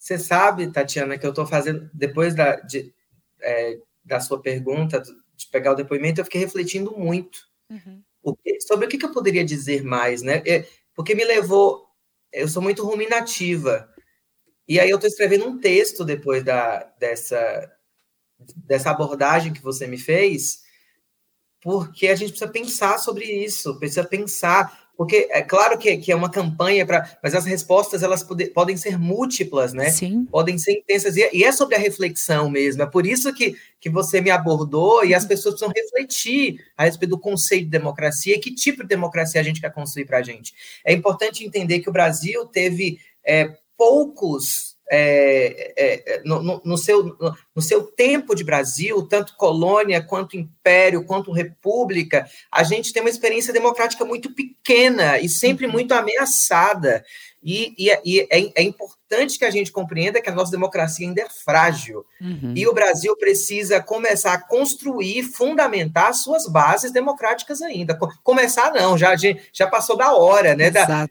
Você sabe, Tatiana, que eu estou fazendo, depois da sua pergunta, de pegar o depoimento, eu fiquei refletindo muito sobre o que eu poderia dizer mais, né? Porque me levou, eu sou muito ruminativa, e aí eu estou escrevendo um texto depois dessa abordagem que você me fez, porque a gente precisa pensar sobre isso, precisa pensar, porque é claro que é uma campanha, mas as respostas elas podem ser múltiplas, né? Sim. Podem ser intensas, e é sobre a reflexão mesmo, é por isso que você me abordou, e as pessoas precisam refletir a respeito do conceito de democracia, e que tipo de democracia a gente quer construir para a gente. É importante entender que o Brasil teve poucos... no seu tempo de Brasil, tanto colônia, quanto império, quanto república, a gente tem uma experiência democrática muito pequena e sempre muito ameaçada. E é importante que a gente compreenda que a nossa democracia ainda é frágil. E o Brasil precisa começar a construir, fundamentar suas bases democráticas ainda. Começar não, já passou da hora, né?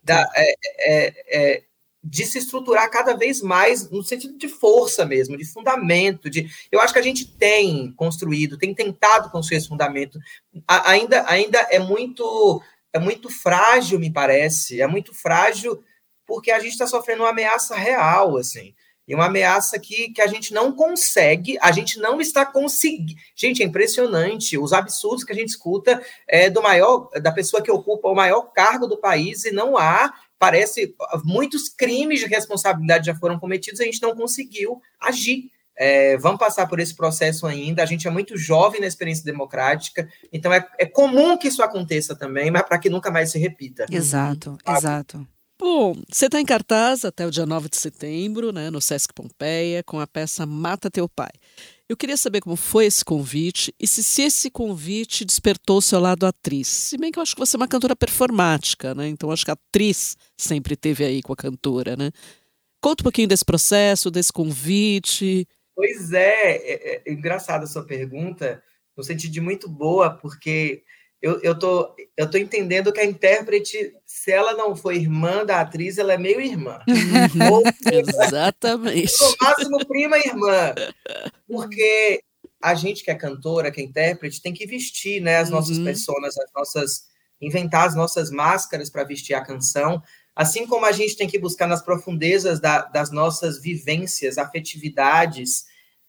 De se estruturar cada vez mais no sentido de força mesmo, de fundamento. Eu acho que a gente tem construído, tem tentado construir esse fundamento. Ainda é muito frágil, me parece. É muito frágil porque a gente está sofrendo uma ameaça real, assim. E uma ameaça que a gente não consegue, a gente não está conseguindo. Gente, é impressionante os absurdos que a gente escuta da pessoa que ocupa o maior cargo do país e não há. Parece muitos crimes de responsabilidade já foram cometidos, a gente não conseguiu agir. Vamos passar por esse processo ainda, a gente é muito jovem na experiência democrática, então é comum que isso aconteça também, mas para que nunca mais se repita. Exato. Bom, você está em cartaz até o dia 9 de setembro, né, no Sesc Pompeia, com a peça Mata Teu Pai. Eu queria saber como foi esse convite e se esse convite despertou o seu lado atriz. Se bem que eu acho que você é uma cantora performática, né? Então acho que a atriz sempre esteve aí com a cantora, né? Conta um pouquinho desse processo, desse convite. Pois é engraçada a sua pergunta, no sentido de muito boa, porque eu tô entendendo que a intérprete, se ela não for irmã da atriz, ela é meio irmã. Exatamente. No máximo, prima irmã. Porque a gente que é cantora, que é intérprete, tem que vestir, né, as nossas personas, inventar as nossas máscaras para vestir a canção. Assim como a gente tem que buscar nas profundezas das nossas vivências, afetividades,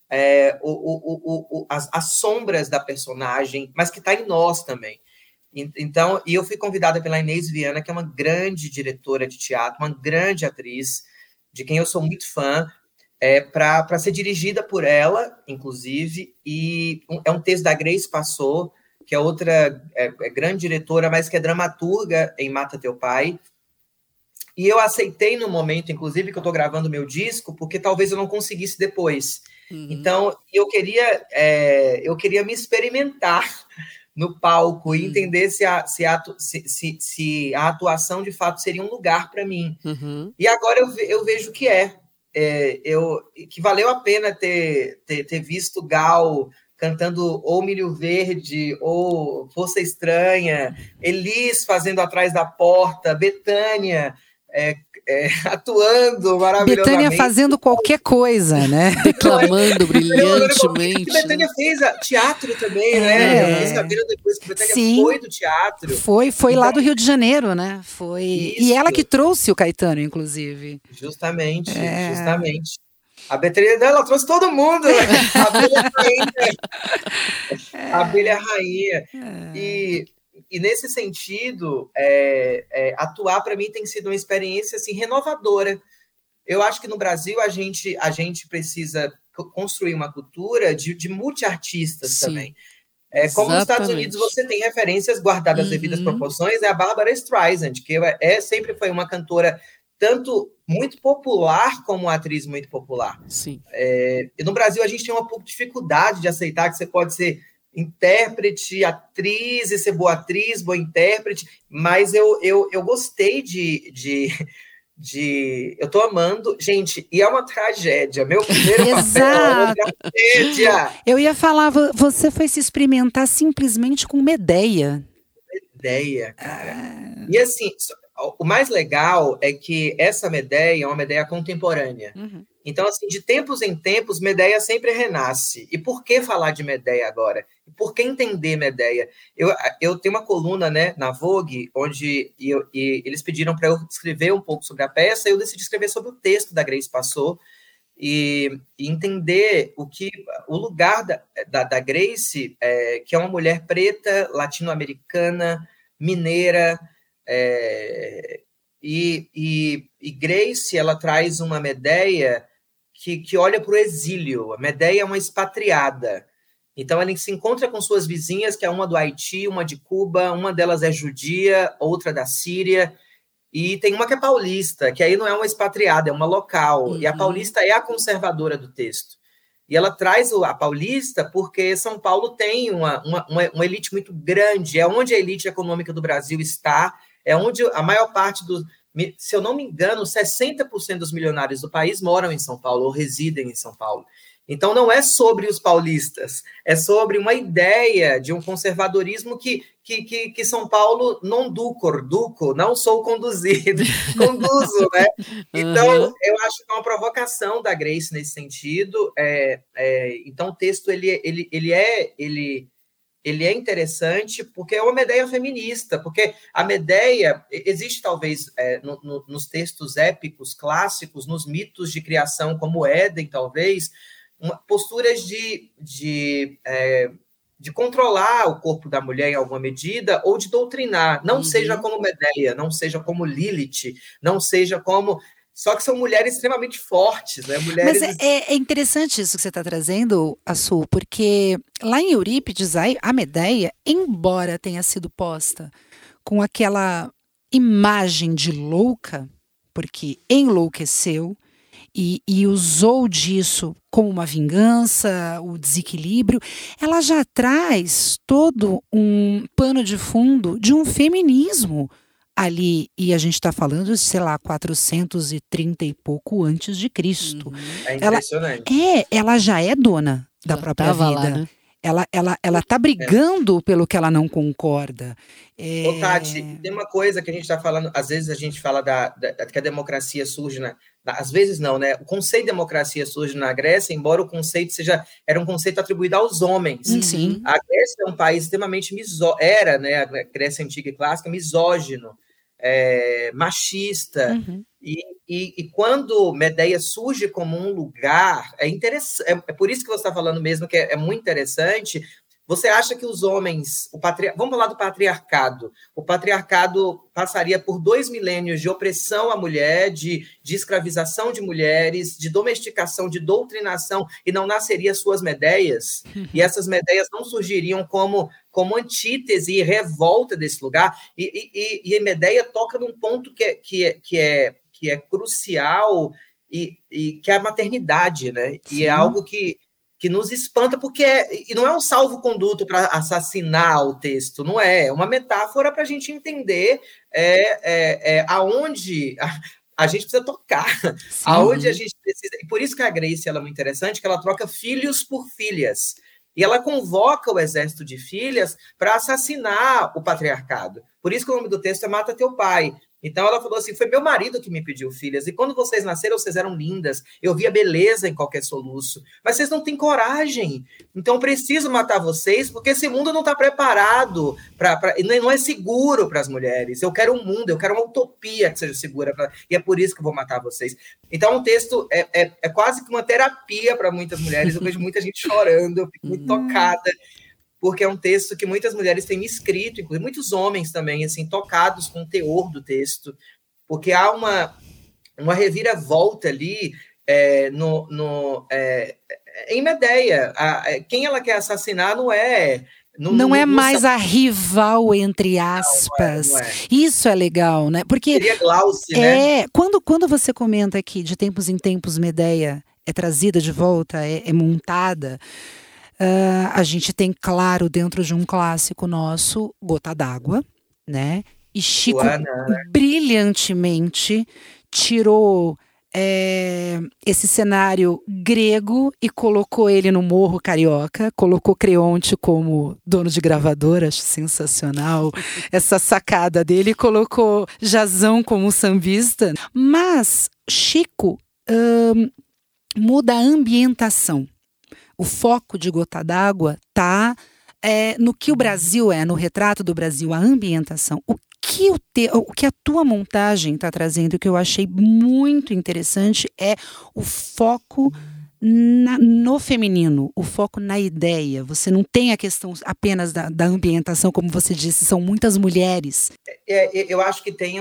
as sombras da personagem, mas que está em nós também. Então, eu fui convidada pela Inês Viana, que é uma grande diretora de teatro, uma grande atriz, de quem eu sou muito fã, para ser dirigida por ela, inclusive, e é um texto da Grace Passot, que é outra grande diretora, mas que é dramaturga em Mata Teu Pai. E eu aceitei no momento, inclusive, que eu estou gravando meu disco, porque talvez eu não conseguisse depois. Então, eu queria me experimentar no palco e entender se a atuação, de fato, seria um lugar para mim. E agora eu vejo que que valeu a pena ter visto Gal cantando ou Milho Verde, ou Força Estranha, Elis fazendo Atrás da Porta, Bethânia atuando maravilhosamente. Bethânia fazendo qualquer coisa, né? Declamando brilhantemente. Bethânia fez teatro também, né? Eu fiquei sabendo depois que Bethânia foi do teatro. Foi então, lá do Rio de Janeiro, né? Foi. Isso. E ela que trouxe o Caetano, inclusive. Justamente. A Bethânia, ela trouxe todo mundo. A Abelha Rainha. E nesse sentido, atuar para mim tem sido uma experiência assim, renovadora. Eu acho que no Brasil a gente precisa construir uma cultura de multiartistas também. Como nos Estados Unidos você tem referências guardadas as devidas proporções, a Barbra Streisand, que sempre foi uma cantora tanto muito popular como uma atriz muito popular. Sim. E no Brasil a gente tem uma pouco de dificuldade de aceitar que você pode ser intérprete, atriz, e ser boa atriz, boa intérprete, mas eu gostei eu tô amando, gente, e é uma tragédia, meu primeiro papel é uma tragédia. Eu ia falar, você foi se experimentar simplesmente com Medea. Medea, cara. E assim, o mais legal é que essa Medéia é uma Medéia contemporânea. Então, assim, de tempos em tempos, Medéia sempre renasce. E por que falar de Medéia agora? Por que entender Medéia? Eu tenho uma coluna, né, na Vogue, onde eles pediram para eu escrever um pouco sobre a peça, e eu decidi escrever sobre o texto da Grace Passot, e entender o lugar da Grace, que é uma mulher preta, latino-americana, mineira, e Grace, ela traz uma Medéia que olha para o exílio. A Medéia é uma expatriada. Então, ela se encontra com suas vizinhas, que é uma do Haiti, uma de Cuba, uma delas é judia, outra da Síria, e tem uma que é paulista, que aí não é uma expatriada, é uma local. E a paulista é a conservadora do texto. E ela traz a paulista porque São Paulo tem uma elite muito grande, é onde a elite econômica do Brasil está, é onde a maior parte dos... Se eu não me engano, 60% dos milionários do país moram em São Paulo ou residem em São Paulo. Então, não é sobre os paulistas, é sobre uma ideia de um conservadorismo que São Paulo non duco, não sou conduzido, conduzo, né? Então, eu acho que é uma provocação da Grace nesse sentido. Então, o texto ele é interessante porque é uma Medéia feminista, porque a Medéia existe talvez nos textos épicos clássicos, nos mitos de criação como Éden, talvez, posturas de controlar o corpo da mulher em alguma medida ou de doutrinar, não seja como Medéia, não seja como Lilith, não seja como... Só que são mulheres extremamente fortes, né? Mulheres... Mas é interessante isso que você está trazendo, Assu, porque lá em Eurípides, a Medéia, embora tenha sido posta com aquela imagem de louca, porque enlouqueceu e usou disso como uma vingança, o desequilíbrio, ela já traz todo um pano de fundo de um feminismo ali, e a gente está falando de, sei lá, 430 e pouco antes de Cristo. É impressionante. Ela já é dona da própria vida. Lá, né? Ela tá brigando pelo que ela não concorda. Ô, Tati, tem uma coisa que a gente está falando, às vezes a gente fala que a democracia surge às vezes não, né? O conceito de democracia surge na Grécia, embora o conceito era um conceito atribuído aos homens. Sim. A Grécia é um país extremamente era, né? A Grécia antiga e clássica, misógino, machista. E quando Medéia surge como um lugar, é interessante. É por isso que você está falando mesmo que é muito interessante. Você acha que os homens... Vamos falar do patriarcado. O patriarcado passaria por 2 milênios de opressão à mulher, de escravização de mulheres, de domesticação, de doutrinação, e não nasceria suas Medéias. E essas Medéias não surgiriam como antítese e revolta desse lugar. E a Medéia toca num ponto que é crucial, e que é a maternidade, né? Sim. E é algo que nos espanta, porque e não é um salvo-conduto para assassinar o texto, não é uma metáfora para a gente entender aonde a gente precisa tocar, aonde a gente precisa, e por isso que a Grace ela é muito interessante, que ela troca filhos por filhas, e ela convoca o exército de filhas para assassinar o patriarcado, por isso que o nome do texto é Mata Teu Pai. Então ela falou assim, foi meu marido que me pediu filhas, e quando vocês nasceram, vocês eram lindas, eu via beleza em qualquer soluço, mas vocês não têm coragem, então eu preciso matar vocês, porque esse mundo não está preparado, não é seguro para as mulheres, eu quero um mundo, eu quero uma utopia que seja segura, e é por isso que eu vou matar vocês. Então o texto é quase que uma terapia para muitas mulheres, eu vejo muita gente chorando, eu fico muito tocada, porque é um texto que muitas mulheres têm me escrito, inclusive muitos homens também, assim, tocados com o teor do texto, porque há uma reviravolta ali em Medéia. Quem ela quer assassinar não é... Não é mais a rival, entre aspas. Não é. Isso é legal, né? Porque seria Glauce, né? Quando você comenta que de tempos em tempos Medéia é trazida de volta, é montada... a gente tem, claro, dentro de um clássico nosso, Gota d'Água, né? E Chico brilhantemente tirou esse cenário grego e colocou ele no Morro Carioca, colocou Creonte como dono de gravadora, acho sensacional essa sacada dele, colocou Jazão como sambista, mas Chico muda a ambientação. O foco de Gota d'Água está no que o Brasil no retrato do Brasil, a ambientação. O que a tua montagem está trazendo, que eu achei muito interessante, é o foco no feminino, o foco na ideia. Você não tem a questão apenas da ambientação, como você disse, são muitas mulheres. Eu acho que tem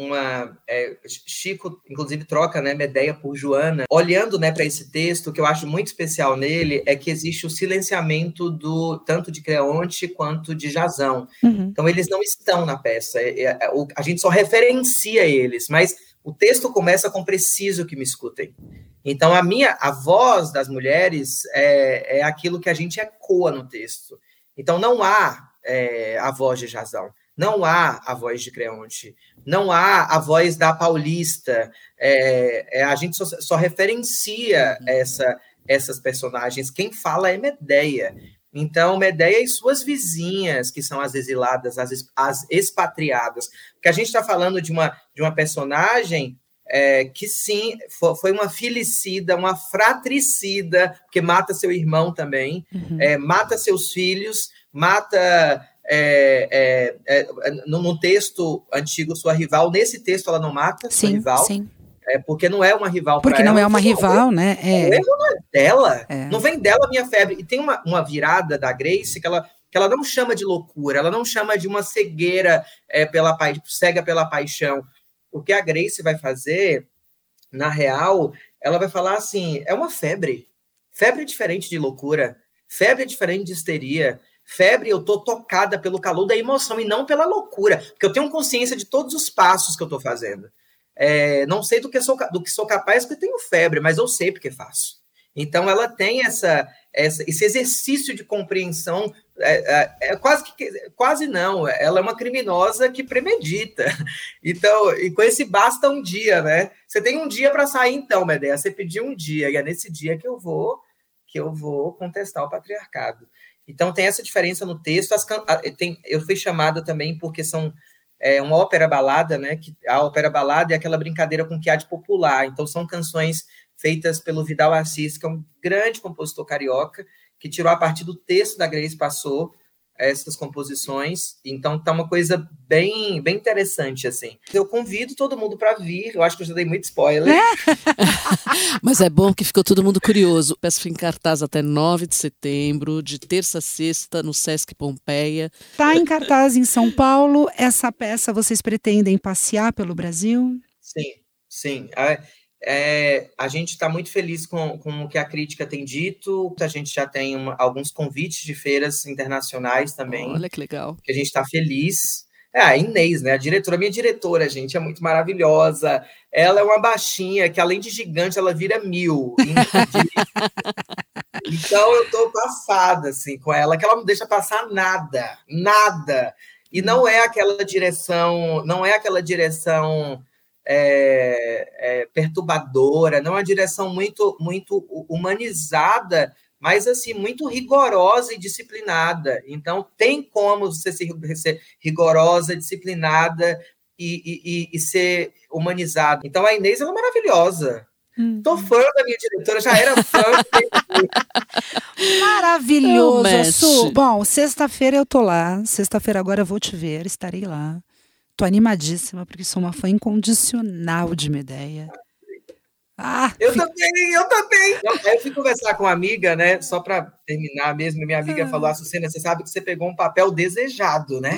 Chico, inclusive, troca, né, Medéia por Joana. Olhando, né, para esse texto, o que eu acho muito especial nele é que existe o silenciamento tanto de Creonte quanto de Jazão. Uhum. Então, eles não estão na peça. A gente só referencia eles, mas o texto começa com preciso que me escutem. Então, a voz das mulheres é aquilo que a gente ecoa no texto. Então, não há a voz de Jazão, não há a voz de Creonte, não há a voz da Paulista. A gente só referencia essas personagens. Quem fala é Medéia. Então, Medéia e suas vizinhas, que são as exiladas, as expatriadas. Porque a gente está falando de uma personagem que sim, foi uma filicida, uma fratricida, porque mata seu irmão também, mata seus filhos, mata, no texto antigo, sua rival. Nesse texto ela não mata sua rival, porque não é uma rival para ela. Porque não é uma rival, né? O erro não é dela, não vem dela minha febre. E tem uma virada da Grace que ela não chama de loucura, ela não chama de uma cegueira cega pela paixão. O que a Grace vai fazer, na real, ela vai falar assim, é uma febre. Febre é diferente de loucura. Febre é diferente de histeria. Febre, eu tô tocada pelo calor da emoção e não pela loucura. Porque eu tenho consciência de todos os passos que eu tô fazendo. Não sei do que sou capaz porque tenho febre, mas eu sei porque faço. Então, ela tem esse exercício de compreensão, quase não, ela é uma criminosa que premedita. Então, e com esse basta um dia, né? Você tem um dia para sair, então, Medéia, você pediu um dia, e é nesse dia que eu vou contestar o patriarcado. Então, tem essa diferença no texto. Eu fui chamada também porque são uma ópera-balada, né? A ópera-balada é aquela brincadeira com que há de popular. Então, são canções feitas pelo Vidal Assis, que é um grande compositor carioca, que tirou a partir do texto da Grace, passou essas composições. Então, tá uma coisa bem, bem interessante, assim. Eu convido todo mundo para vir, eu acho que eu já dei muito spoiler. Mas é bom que ficou todo mundo curioso. A peça fica em cartaz até 9 de setembro, de terça a sexta, no Sesc Pompeia. Tá em cartaz em São Paulo. Essa peça vocês pretendem passear pelo Brasil? Sim. A gente está muito feliz com o que a crítica tem dito. A gente já tem alguns convites de feiras internacionais também. Olha que legal. Que a gente está feliz. A Inês, né? Minha diretora, gente, é muito maravilhosa. Ela é uma baixinha que, além de gigante, ela vira 1000. Então, eu tô passada, assim, com ela, que ela não deixa passar nada. E não é aquela direção perturbadora, não é uma direção muito, muito humanizada, mas assim, muito rigorosa e disciplinada. Então, tem como você ser rigorosa, disciplinada e ser humanizada. Então, a Inês, ela é maravilhosa. Tô fã da minha diretora, já era fã. Maravilhoso. Bom, sexta-feira eu tô lá. Sexta-feira agora eu vou te ver, estarei lá. Tô animadíssima, porque sou uma fã incondicional de Medéia. Eu também. Aí eu fui conversar com uma amiga, né? Só para terminar mesmo, minha amiga falou, Açucena, você sabe que você pegou um papel desejado, né?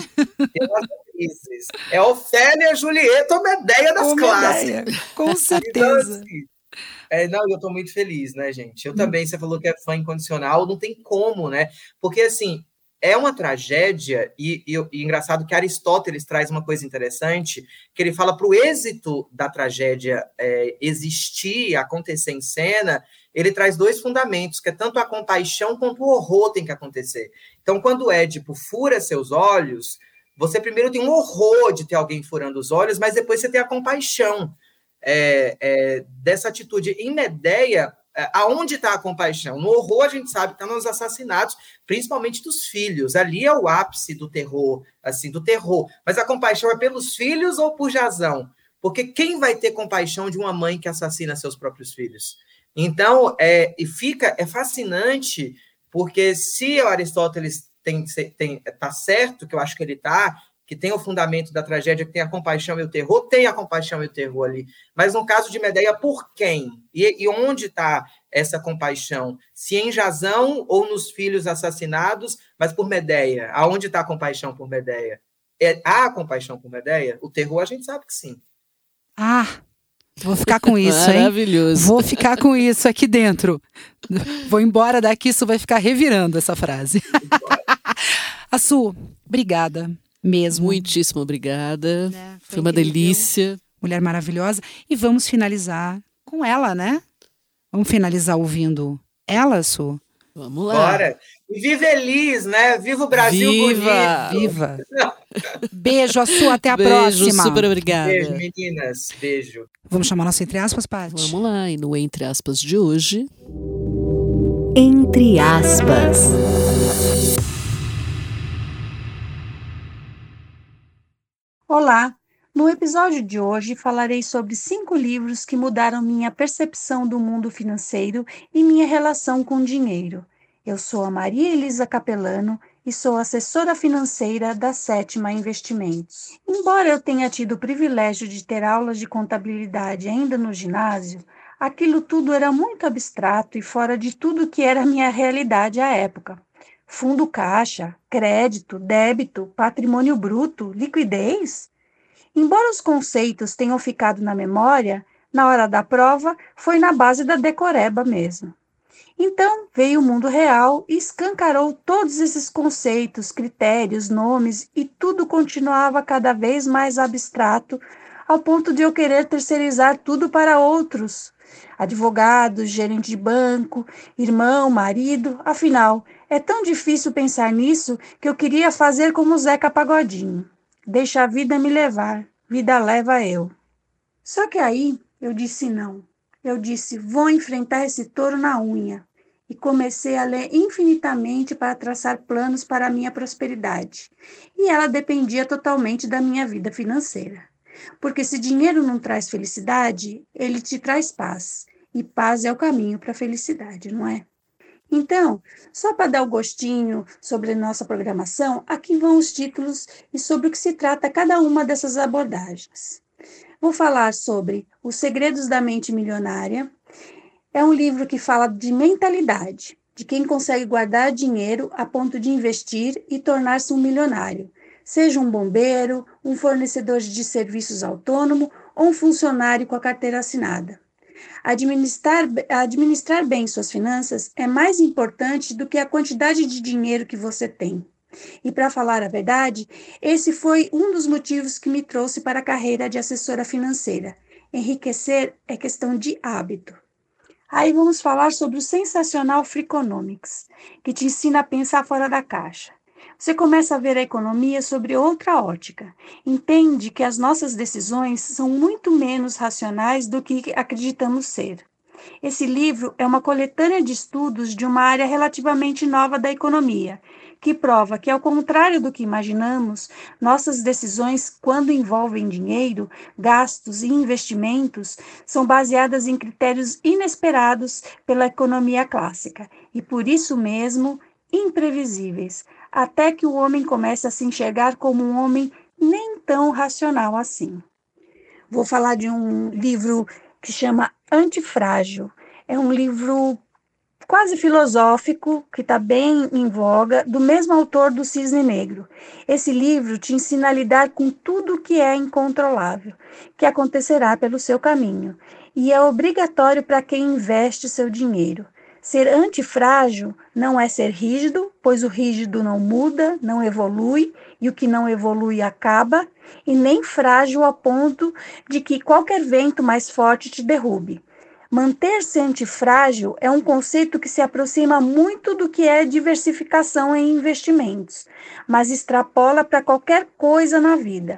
É Ofélia, Julieta ou Medéia das clássicas. Com certeza. Então, assim, eu tô muito feliz, né, gente? Eu também, você falou que é fã incondicional, não tem como, né? Porque, assim, é uma tragédia, e engraçado que Aristóteles traz uma coisa interessante, que ele fala para o êxito da tragédia existir, acontecer em cena, ele traz 2 fundamentos, que é tanto a compaixão quanto o horror tem que acontecer. Então, quando o Édipo fura seus olhos, você primeiro tem um horror de ter alguém furando os olhos, mas depois você tem a compaixão. dessa atitude. Em Medeia, aonde está a compaixão? No horror, a gente sabe que está nos assassinatos, principalmente dos filhos. Ali é o ápice do terror, assim, do terror. Mas a compaixão é pelos filhos ou por Jazão? Porque quem vai ter compaixão de uma mãe que assassina seus próprios filhos? Então, é fascinante, porque se o Aristóteles está certo, que eu acho que ele está, que tem o fundamento da tragédia, que tem a compaixão e o terror, tem a compaixão e o terror ali. Mas no caso de Medeia, por quem? E onde está essa compaixão? Se em Jazão ou nos filhos assassinados, mas por Medeia. Aonde está a compaixão por Medeia? Há compaixão por Medeia? O terror a gente sabe que sim. Vou ficar com isso, hein? Maravilhoso. Vou ficar com isso aqui dentro. Vou embora daqui, isso vai ficar revirando essa frase. Assu, obrigada mesmo. Muitíssimo obrigada. Foi uma delícia. Mulher maravilhosa. E vamos finalizar com ela, né? Vamos finalizar ouvindo ela, Assu? Vamos lá. Bora. E viva Elis, né? Viva o Brasil bonito. Viva. Beijo, Assu. Até a Beijo, próxima. super obrigada. Beijo, meninas. Beijo. Vamos chamar nosso Entre Aspas, Paty? Vamos lá. E no Entre Aspas de hoje... Entre Aspas. Olá! No episódio de hoje falarei sobre 5 livros que mudaram minha percepção do mundo financeiro e minha relação com o dinheiro. Eu sou a Maria Elisa Capelano e sou assessora financeira da Sétima Investimentos. Embora eu tenha tido o privilégio de ter aulas de contabilidade ainda no ginásio, aquilo tudo era muito abstrato e fora de tudo que era a minha realidade à época. Fundo caixa, crédito, débito, patrimônio bruto, liquidez? Embora os conceitos tenham ficado na memória, na hora da prova foi na base da decoreba mesmo. Então veio o mundo real e escancarou todos esses conceitos, critérios, nomes e tudo continuava cada vez mais abstrato ao ponto de eu querer terceirizar tudo para outros. Advogados, gerente de banco, irmão, marido, afinal, é tão difícil pensar nisso que eu queria fazer como o Zeca Pagodinho. Deixa a vida me levar, vida leva eu. Só que aí eu disse não. Eu disse, vou enfrentar esse touro na unha. E comecei a ler infinitamente para traçar planos para a minha prosperidade. E ela dependia totalmente da minha vida financeira. Porque se dinheiro não traz felicidade, ele te traz paz. E paz é o caminho para a felicidade, não é? Então, só para dar o gostinho sobre nossa programação, aqui vão os títulos e sobre o que se trata cada uma dessas abordagens. Vou falar sobre Os Segredos da Mente Milionária. É um livro que fala de mentalidade, de quem consegue guardar dinheiro a ponto de investir e tornar-se um milionário. Seja um bombeiro, um fornecedor de serviços autônomo ou um funcionário com a carteira assinada. Administrar bem suas finanças é mais importante do que a quantidade de dinheiro que você tem. E para falar a verdade, esse foi um dos motivos que me trouxe para a carreira de assessora financeira. Enriquecer é questão de hábito. Aí vamos falar sobre o sensacional Freakonomics, que te ensina a pensar fora da caixa. Você começa a ver a economia sobre outra ótica. Entende que as nossas decisões são muito menos racionais do que acreditamos ser. Esse livro é uma coletânea de estudos de uma área relativamente nova da economia, que prova que, ao contrário do que imaginamos, nossas decisões, quando envolvem dinheiro, gastos e investimentos, são baseadas em critérios inesperados pela economia clássica e, por isso mesmo, imprevisíveis, até que o homem comece a se enxergar como um homem nem tão racional assim. Vou falar de um livro que chama Antifrágil. É um livro quase filosófico, que está bem em voga, do mesmo autor do Cisne Negro. Esse livro te ensina a lidar com tudo que é incontrolável, que acontecerá pelo seu caminho, e é obrigatório para quem investe seu dinheiro. Ser antifrágil não é ser rígido, pois o rígido não muda, não evolui, e o que não evolui acaba, e nem frágil a ponto de que qualquer vento mais forte te derrube. Manter-se antifrágil é um conceito que se aproxima muito do que é diversificação em investimentos, mas extrapola para qualquer coisa na vida.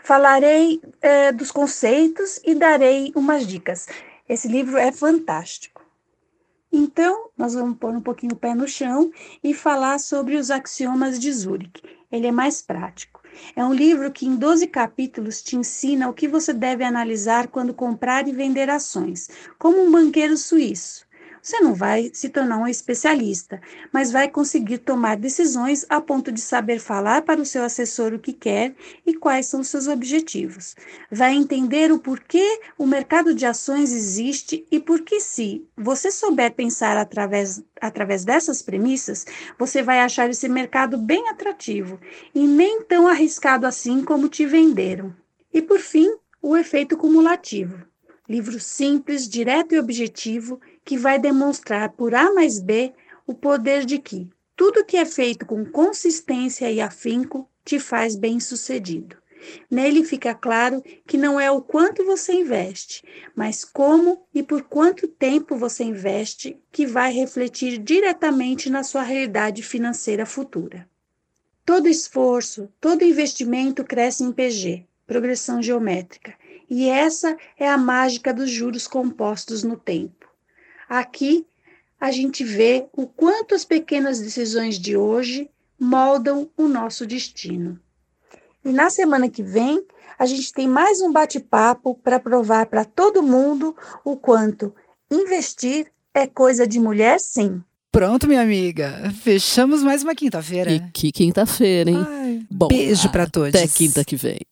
Falarei dos conceitos e darei umas dicas. Esse livro é fantástico. Então, nós vamos pôr um pouquinho o pé no chão e falar sobre os axiomas de Zurich. Ele é mais prático. É um livro que, em 12 capítulos, te ensina o que você deve analisar quando comprar e vender ações, como um banqueiro suíço. Você não vai se tornar um especialista, mas vai conseguir tomar decisões a ponto de saber falar para o seu assessor o que quer e quais são os seus objetivos. Vai entender o porquê o mercado de ações existe e porque, se você souber pensar através dessas premissas, você vai achar esse mercado bem atrativo e nem tão arriscado assim como te venderam. E, por fim, o efeito cumulativo. Livro simples, direto e objetivo, que vai demonstrar por A mais B o poder de que tudo que é feito com consistência e afinco te faz bem-sucedido. Nele fica claro que não é o quanto você investe, mas como e por quanto tempo você investe que vai refletir diretamente na sua realidade financeira futura. Todo esforço, todo investimento cresce em PG, progressão geométrica, e essa é a mágica dos juros compostos no tempo. Aqui, a gente vê o quanto as pequenas decisões de hoje moldam o nosso destino. E na semana que vem, a gente tem mais um bate-papo para provar para todo mundo o quanto investir é coisa de mulher, sim. Pronto, minha amiga. Fechamos mais uma quinta-feira. E que quinta-feira, hein? Ai, bom, beijo para todos. Até quinta que vem.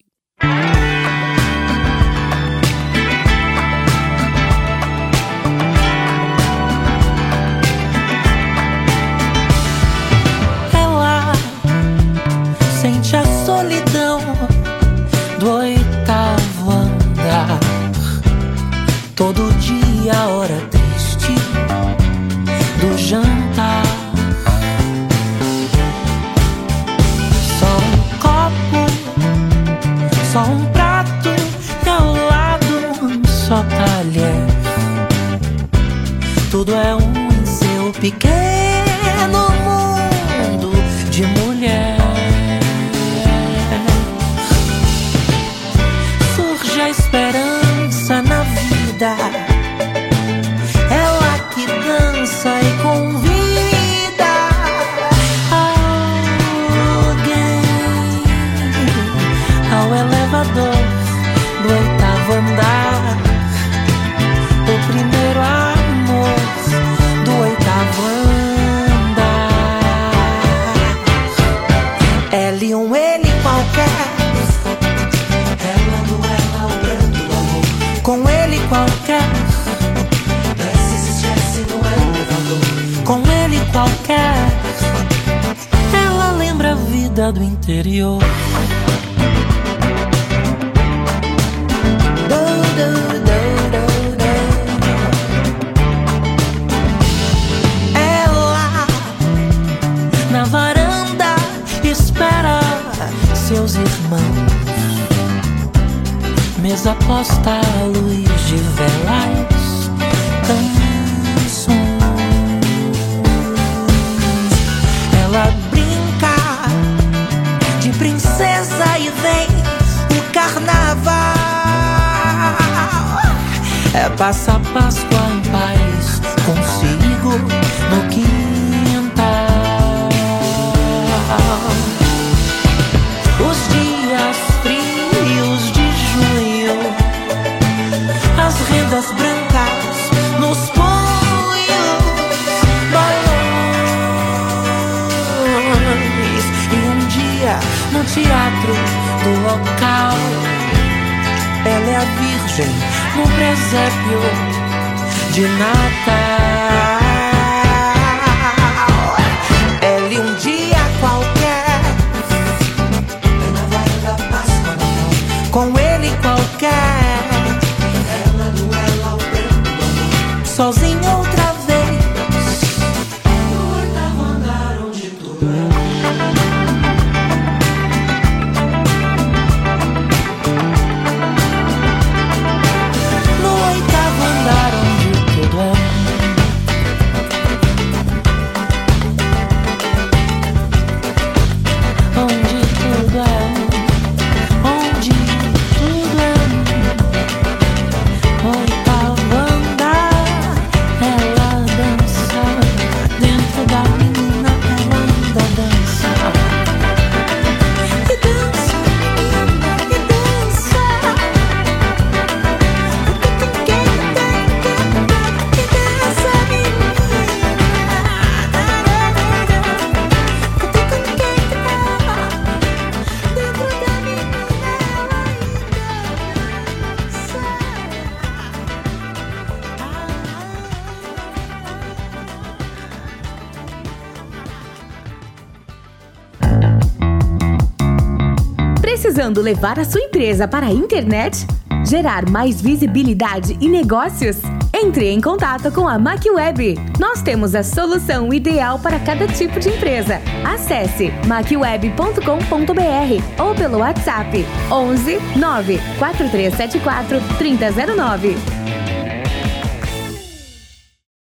Sente a solidão do 8º andar. Todo dia a hora triste do jantar. Só um copo, só um prato e ao lado um só talher. Tudo é em seu pequeno mundo de mulher. Surge a esperança na vida, ela que dança e convida alguém ao elevador do 8º andar. O primeiro amor do 8º andar. Ele ele qualquer, com ele qualquer, desce, esquece no elevador. Com ele qualquer, ela lembra a vida do interior. Ela na varanda espera seus irmãos. Mesa posta à luz de velas, canções. Ela brinca de princesa e vem o carnaval. É passa a Páscoa em paz consigo no quintal. Os dias frios de junho, as rendas brancas nos punhos, balões. E um dia no teatro do local, ela é a Virgem no presépio de Natal. Ela e um dia qualquer, ela vai da Páscoa não. Com ele qualquer, ela duela o branco do amor. Sozinha outra vez, no 8º andar onde tudo é. No 8º andar onde tudo é. Onde tudo é. Onde Precisando levar a sua empresa para a internet? Gerar mais visibilidade e negócios? Entre em contato com a MacWeb. Nós temos a solução ideal para cada tipo de empresa. Acesse macweb.com.br ou pelo WhatsApp 11 9 4374 3009.